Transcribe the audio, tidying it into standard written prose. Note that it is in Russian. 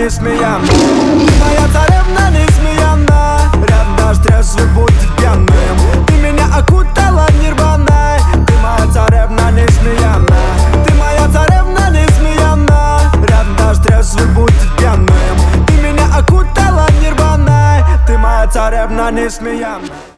несмеянная. Ты моя царевна несмеянная, рядом даже трезвый будет пьяным. Ты меня окутала нирваной, ты моя царевна несмеянная. Ты моя царевна несмеянная, рядом даже трезвый будет пьяным. Ты меня окутала нирваной, ты моя царевна несмеянная.